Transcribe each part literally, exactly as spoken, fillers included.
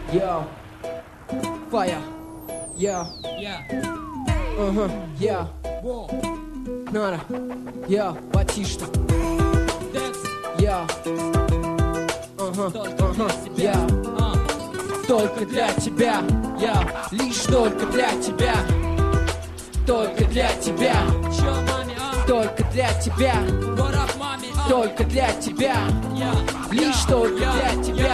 Yo, fire. Yo, Yeah. uh-huh, yo, Whoa. Нара. Yo, Батишта. Dance. Yo, ага, Только ага, для тебя. yo. А. Только для тебя, я лишь только для тебя, только для тебя, Чё, маме, а? только для тебя, What up, маме, а? только для тебя, Я. лишь только для тебя,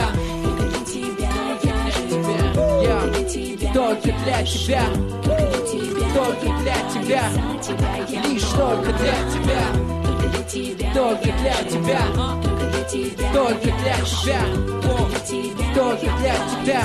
я только для тебя, только для тебя, лишь только для тебя, только для тебя, только для тебя, только для тебя.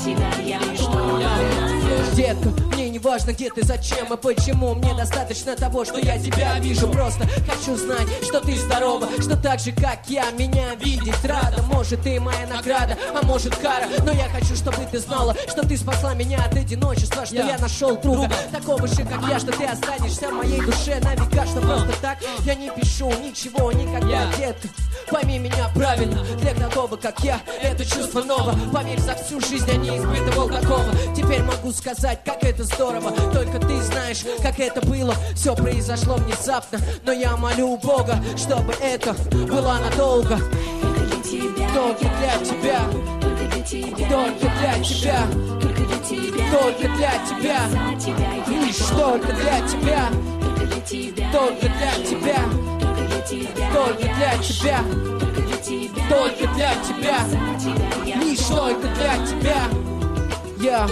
Детка, мне не важно, где ты, зачем и почему. Мне достаточно того, что я тебя вижу. Просто хочу знать, что ты здорова, что так же, как я, меня видеть рада. Может, ты моя награда, а может, кара. Но я хочу, чтобы ты знала, что ты спасла меня от одиночества, что я нашел друга, такого же, как я, что ты останешься в моей душе на века, что просто так я не пишу ничего никогда, детка. Пойми меня правильно, для такого, как я, это чувство ново. Поверь, за всю жизнь я не испытывал такого. Теперь могу сказать, как это здорово. Только ты знаешь, как это было. Все произошло внезапно, но я молю Бога, чтобы это было надолго. Только для тебя, только для тебя, только для тебя, лишь только для тебя, только для тебя, только для тебя, только для тебя, лишь только для тебя. Я,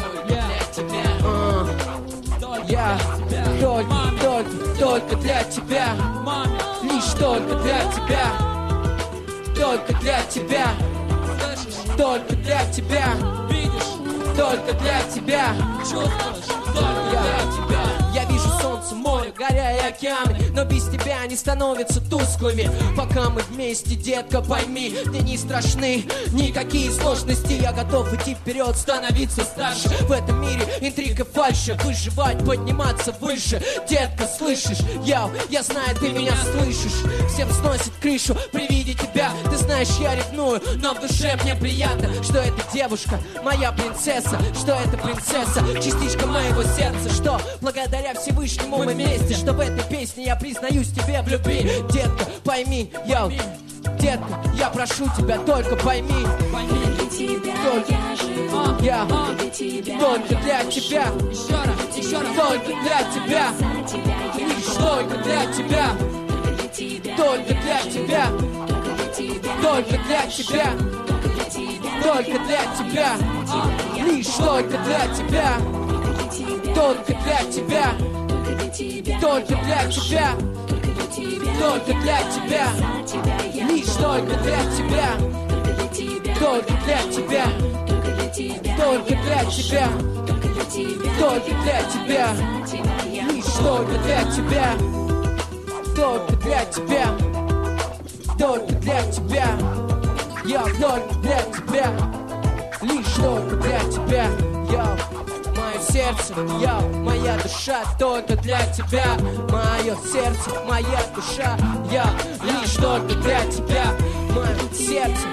а, я, только, только, только для тебя, лишь только для тебя, только для тебя, только для тебя, только для тебя, только для тебя. Я вижу солнце, море, горя и океаны, но без тебя они становятся тусклыми. Пока мы вместе, детка, пойми, мне не страшны никакие сложности. Я готов идти вперед, становиться старше. В этом мире интрига фальши, выживать, подниматься выше. Детка, слышишь? Я, я знаю, ты меня слышишь. Всем сносит крышу при виде тебя. Ты знаешь, я ревную, но в душе мне приятно, что эта девушка моя принцесса, что эта принцесса частичка моего сердца, что благодаря Всевышнему мы вместе, что в этой песне я признаюсь тебе в любви. Детка, пойми, я, детка, я прошу тебя, только пойми, только я, только для тебя, Еще раз, еще раз. только для тебя, лишь только для тебя, только для тебя, только для тебя, только для тебя, лишь только для тебя, только для тебя, только для тебя, только для тебя, лишь только для тебя, только для тебя, только для тебя, только для тебя, лишь только для тебя, только для тебя, только для тебя, я только для тебя, лишь только для тебя, я. Мое сердце, я, моя душа, только для тебя. Мое сердце, моя душа, я, лишь только для тебя. Мое сердце,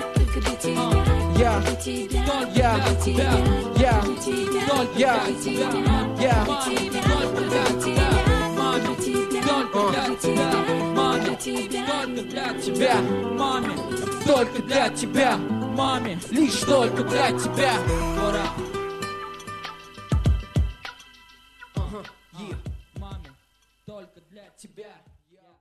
я, я, я, я, я, я, для тебя, Маме, только для тебя, маме. лишь только для тебя. Маме, только для тебя.